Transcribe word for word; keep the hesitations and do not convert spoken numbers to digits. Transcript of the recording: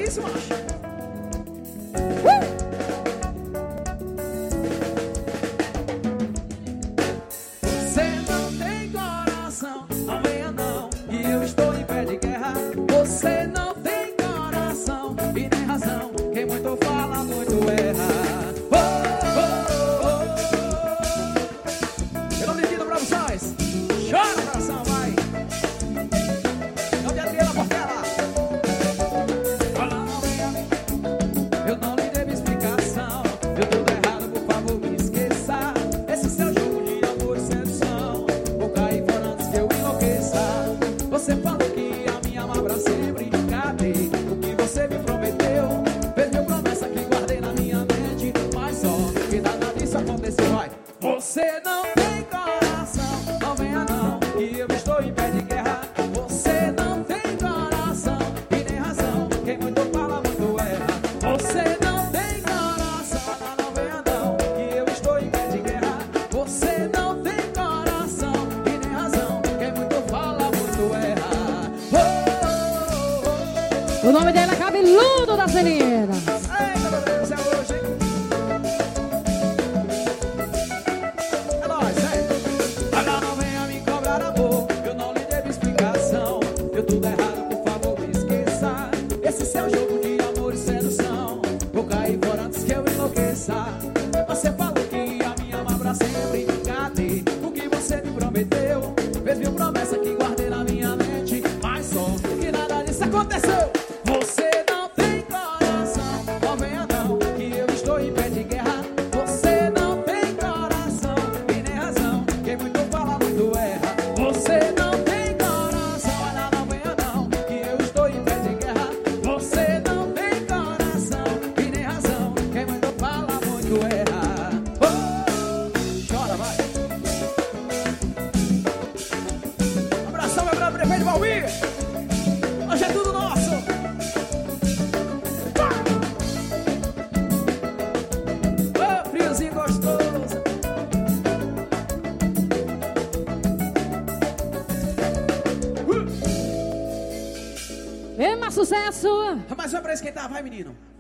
isso, macho. Uh! Você não tem coração, não venha não, e eu estou em pé de guerra. Você não tem coração e nem razão, quem muito fala, muito erra. Oh, oh, oh, oh. Eu não divido pra vocês. Chora, coração, vai. Não me Adriana Portela. Olha, não venha mim. Eu não lhe devo explicação. Eu tudo errado, por favor, me esqueça. Esse seu jogo de amor e sedução, vou cair fora antes que eu enlouqueça. Você falou que ia me amar pra sempre. Cadê o que você me prometeu? Fez minha promessa que guardei na minha mente, mas só que nada disso aconteceu. Vai. Você não tem coração, não venha não, que eu estou em pé de guerra. Você não tem coração e nem razão, quem muito fala, muito erra. Você não tem coração, não, não venha não, que eu estou em pé de guerra. Você não tem coração e nem razão, quem muito fala, muito erra. Oh, oh, oh, O nome dela é Cabeludo da Celina. oh. Eita, meu Deus, é hoje, hein? É nóis, hein? Agora não venha me cobrar amor, eu não lhe devo explicação. Eu tudo errado, por favor, me esqueça. Esse seu jogo de amor e sedução, vou cair fora antes que eu enlouqueça. Você falou que ia me amar pra sempre. Cadê o que você me prometeu? Fez mil promessas que guardei na minha mente, mas só que nada disso aconteceu. Você não tem coração, não venha não, que eu estou em pé de guerra. Você não tem coração e nem razão, quem muito fala, muito erra. Você não tem coração, olha, não venha não, que eu estou em pé de guerra. Você não tem coração e nem razão, quem muito fala, muito erra. Oh, chora, vai. Abração, meu grande prefeito Valmir. Hoje é tudo nosso. Ô, friozinho gostoso. É mais sucesso. Mas vai pra esquentar, vai, menino.